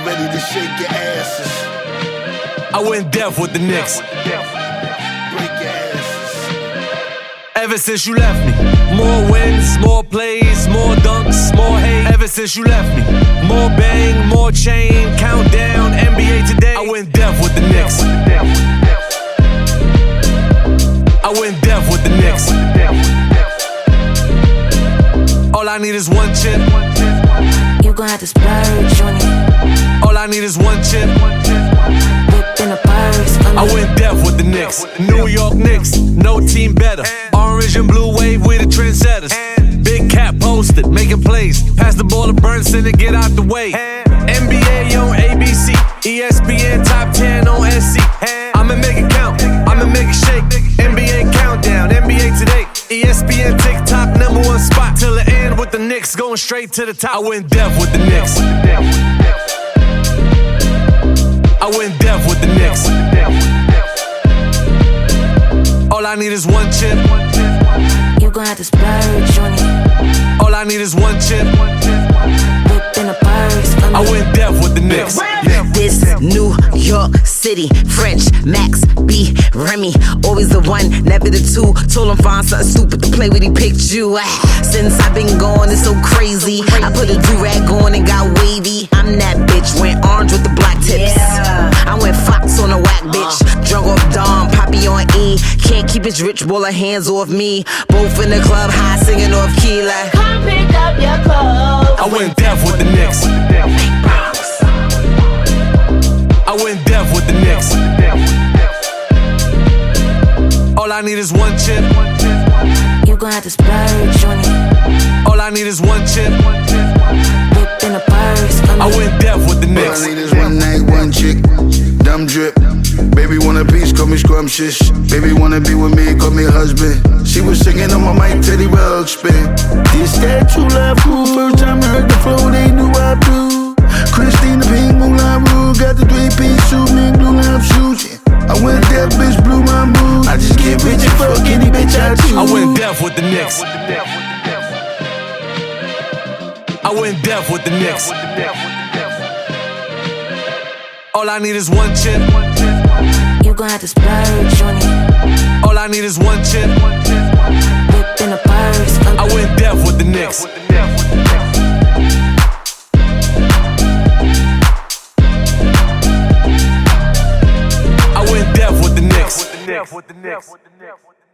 ready to shake your asses. I went deaf with the Knicks. Break your asses. Ever since you left me, more wins, more plays, more dunks, more hate. Ever since you left me, more bang, more chain, countdown, NBA today. I went deaf with the Knicks. I went deaf with the Knicks. All I need is one chip. You gon' have to splurge on it. All I need is one chip. Whip in a purse. I went deaf with the Knicks. New York Knicks, no team better. Orange and blue wave, we the trendsetters. Big Cat posted, making plays. Pass the ball to Burnson to get out the way. NBA on ABC, ESPN top 10 on SC. I'ma make it count, I'ma make it shake. NBA countdown, NBA today. ESPN TikTok #1 spot till the end with the Knicks going straight to the top. I went deaf with the Knicks. I went deaf with the Knicks. All I need is one chip. You gon' have to splurge on it. All I need is one chip. Whip in a purse. I went deaf with the Knicks. This New York City, French, Max, B, Remy, always the one, never the two. Told him find something stupid to play with, he picked you. Since I've been gone, it's so crazy. I put a do-rag on and got wavy. I'm that bitch, went orange with the black tips. I went Fox on a whack bitch. Drunk off Dom, Poppy on E. Can't keep his rich baller hands off me. Both in the club, high singing off key like, come pick up your clothes. I went deaf with the Knicks. I went deaf with the Knicks. All I need is one chip. You gon' have to splurge on it. All I need is one chip. Whip in a purse. I went deaf with the All Knicks. I need is one night, one chick. Dumb drip. Baby want a piece, call me scrumptious. Baby wanna be with me, call me husband. She was singing on my mic, Teddy Welch spin. This that true love cool. First time I heard the flow, they knew I blew. Christina Pink, Moulin Rouge, got the 3-piece suit, me blue lamp shoes. I went deaf, bitch, blew my mood. I just get rich and fuck any bitch I choose. I went deaf with the Knicks. I went deaf with the Knicks. All I need is one chip. You gon' have to splurge on it. All I need is one chip. Whip in a purse. I went deaf with the Knicks. I went deaf with the Knicks.